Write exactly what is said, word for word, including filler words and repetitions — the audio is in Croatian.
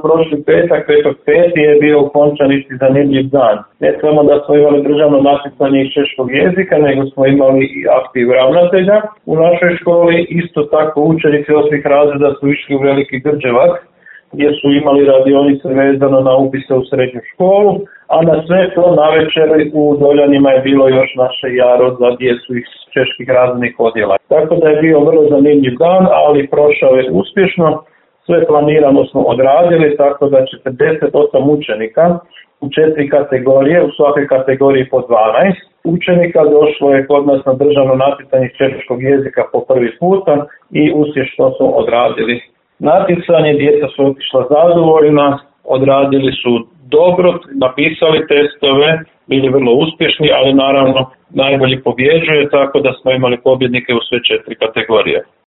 prošli petak, petak peti je bio u Končanici zanimljiv dan. Ne samo da smo imali državno natjecanje iz češkog jezika, nego smo imali i aktiv ravnatelja u našoj školi. Isto tako učenici osmih razreda su išli u Veliki Grđevac, gdje su imali radionice vezano na upise u srednju školu, a na sve to navečer u Doljanima je bilo još naše jaro za djecu iz čeških razrednih odjela. Tako da je bio vrlo zanimljiv dan, ali prošao je uspješno. Sve planirano smo odradili, tako da četrdeset osam učenika u četiri kategorije, u svakoj kategoriji po dvanaest učenika došlo je kod nas na državno natjecanje češkog jezika po prvi puta i uspješno smo odradili natjecanje. Djeca su otišla zadovoljna, odradili su dobro, napisali testove, bili vrlo uspješni, ali naravno najbolji pobjeđuje, tako da smo imali pobjednike u sve četiri kategorije.